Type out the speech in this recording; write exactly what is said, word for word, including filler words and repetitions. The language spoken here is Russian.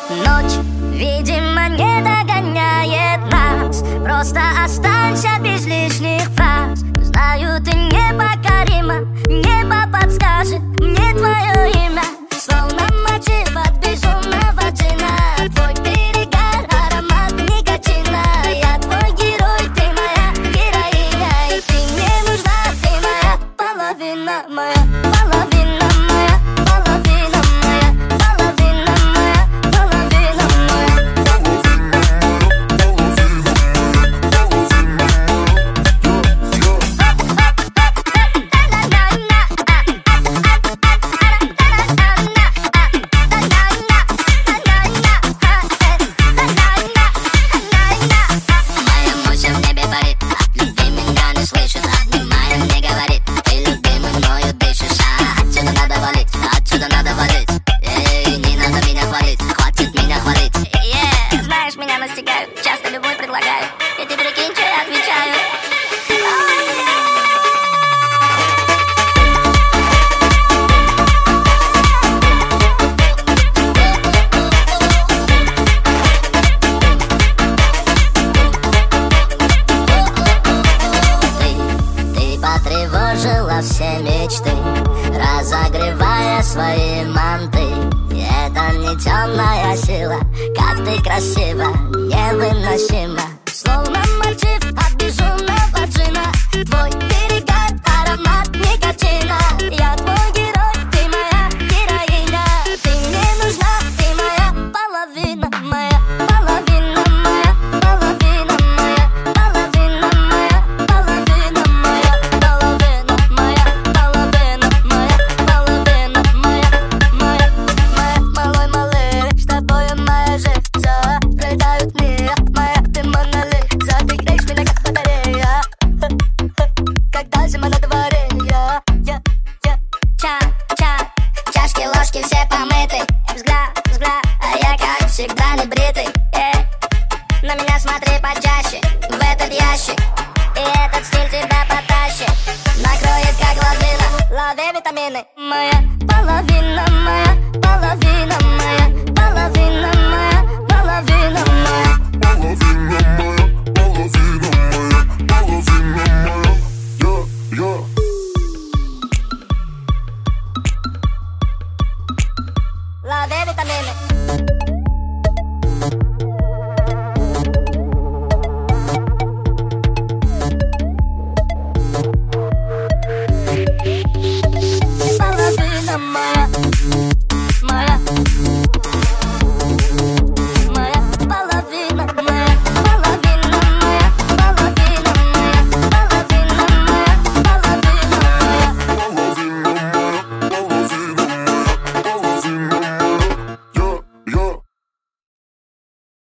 Ночь, видимо, не догоняет нас. Просто останься без лишних фраз. Знаю, ты непокорима, небо подскажет мне твое имя. Словно мотив от безумного джина. Твой перегар, аромат никотина. Я твой герой, ты моя героиня. И ты мне нужна, ты моя половина, моя половина, моя половина, моя половина, моя половина, моя. Моя муза в небе парит, от любви меня не слышит, обнимая мне говорит: ты любимый мною дышишь. А отсюда надо валить, отсюда надо валить. Эй, не надо меня хвалить, хватит меня хвалить. Yeah, знаешь, меня настигают, часто любой предлагают, и ты прикинь, что я отвечаю. Потревожила все мечты, разогревая свои манты. И это не темная сила, как ты красива, невыносима. Словно мотив от безумного джина. Твой перегар, аромат никотина. Я твой герой, ты моя героиня. Ты мне нужна, ты моя половина, моя половина, моя половина, моя половина, моя половина, моя половина, моя половина, моя половина, моя, моя, моя, малой малыш, с тобою моя жизнь. Пролетают дни, моя ты Монолиза. Ты греешь меня как батарея, когда зима на дворе. Я, я, я. Ча, ча, чашки, ложки все помыты. Взгляд, взгляд, а я как всегда не бритый. Э, на меня смотри почаще, в этот ящик, и этот стиль тебя потащит. Накроет как лавина, лови витамины. Моя половина, моя половина, моя половина, моя половина, моя. Половина моя, половина моя, половина моя. Я, я. Лови витамины.